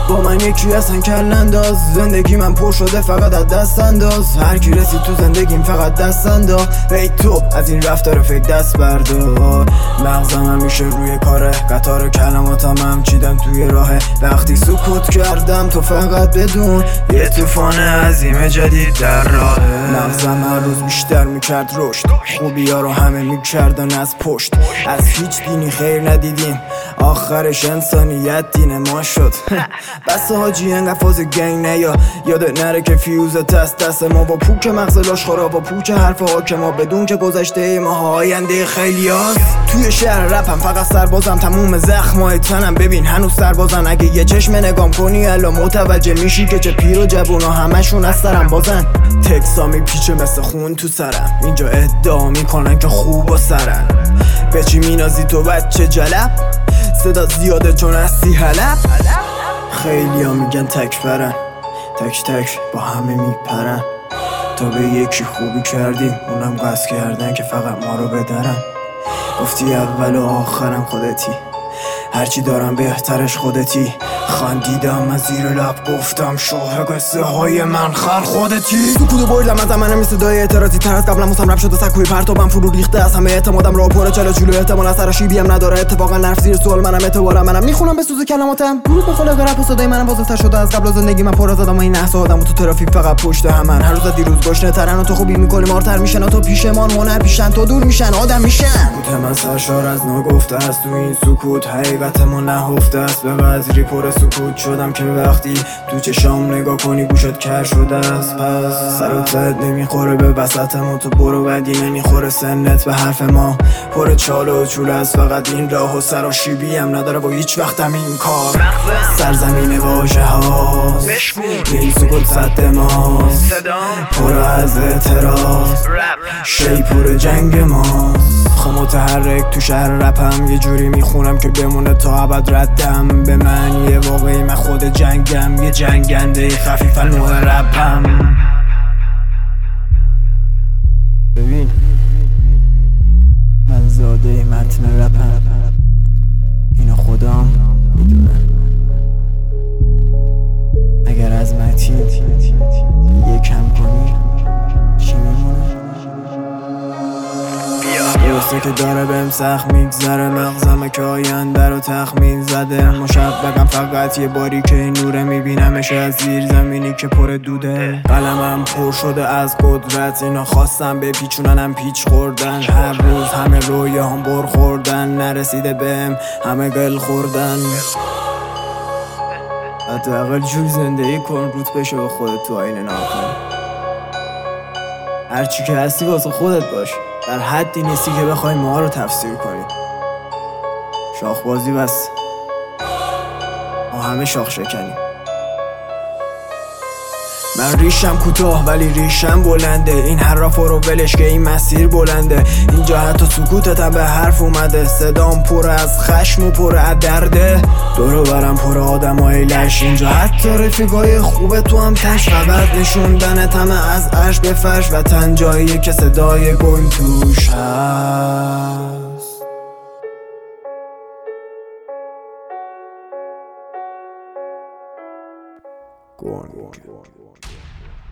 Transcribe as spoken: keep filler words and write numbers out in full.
با من یکی هستن کلنداز. زندگی من پر شده فقط از دست انداز. هر کی رسید تو زندگیم فقط دست انداز. ای تو از این رفتار فکر دست بردار. مغزم همیشه روی کاره، قطار کلماتم هم چیدم توی راهه. وقتی سکوت کردم تو فقط بدون یه طوفان عظیم جدید در راه. مغزم هر روز بیشتر میکرد رشد، خوبی ها رو همه میکردن از پشت. از هیچ دینی خیر ندیدیم، آخرش انسانیت دین ما شد. بس حاجی انقدر فاز گنگ نیا، یادت نره که فیوزت دست دست ما. با پوک مغز لاشخورا، با پوک حرف حاکما، بدون که گذشته ما آینده خیلی هاست. توی شهر رپم فقط سربازم، تموم زخمای تنم ببین هنوز سربازن. اگه یه چشم نگام کنی الان متوجه میشی که چه پیر و جوونا همشون از سرم بازن. تکسا میپیچه مثل خون تو سرم، اینجا ادعا میکنن که خوب و سرن. به چی مینازی تو بچه جلب؟ صدا زیاده چون هستی حلب. خیلی ها میگن تک برن، تک تک با همه میپرن. تا به یکی خوبی کردیم اونم قصد کردن که فقط ما رو بدرن. گفتی اول و آخرم خودتی، هرچی دارم بهترش خودتی. خندیدم از زیر لب گفتم شاه قصه های من خر خودتی. سکوتو بردم از منم مثل صدای اعتراضی تر از قبلم. واسم رپ شده سکوی پرتابم فرو ریخته از همه اعتمادم. راه پره چلو چلو احتمال از سراشیبی هم نداره. اتفاقا نرف زیر سوال منم اعتبارم منم میخونم به سوز کلماتم. روز به خلق رپ و صدای منم بازتر شده از قبل. زندگی من پر از آدم و این احسا آدم و تو ترافیک فقط پشت همن. هر روز از دیروز گشنه ترن و تو خوبی میکنی مارتر میشن و تو پیشمان هنر پیشن تو دور میشن آدم میشن. بوتم از سرشار از نگفته است تو این سکوت حقیقت ما نهفته است. به قدری پر سکوت شدم که وقتی تو چشام نگاه کنی گوشت کر شده است. پس سرت زد نمیخوره به وسطم و تو برو بدی نمیخوره سنت به حرف ما. پر چال و چول است فقط این راه و سراشیبی هم نداره و هیچ وقتم این کار. سرزمین واژه هاست، این سکوت صد ماست. پر از اعتراض، شی پر جنگ ماست. خب متحرک تو شهر رپم یه جوری میخونم که بمونه تا ابد ردم. به من یه واقعی من خود جنگم، یه جنگنده خفیف نوع رپم. ببین من زاده متن رپم، اینو خودم میدونه. اگر از متین یه کم کنی چی میمونه؟ درسته که داره بهم سخت میگذره، مغزمه که آینده رو تخمین زده. مشبقم فقط یه باری که این نوره میبینمش از زیر زمینی که پر دوده. قلمم پر شده از قدرت، اینا خواستم بپیچوننم پیچ خوردن. هر روز همه رویام بر خوردن، نرسیده بهم همه گل خوردن. حداقل جور زندگی کن روت بشه به خودت تو آینه ناکن. هرچی که هستی واسه خودت باش، در حدی نیستی که بخوای ما رو تفسیر کنی. شاخبازی بس، ما همه شاخ شکنیم. من ریشم کوتاه ولی ریشم بلنده. این حرفا رو ولش که این مسیر بلنده. اینجا حتی سکوتتم به حرف اومده. صدام پر از خشم و پر از درده. دورو برم پر آدمای لش. اینجا حتی رفیقای خوب تو هم تش. فقط نشوندن همه از عرش به فرش. و تن جاییه که صدای گل توش هست. گل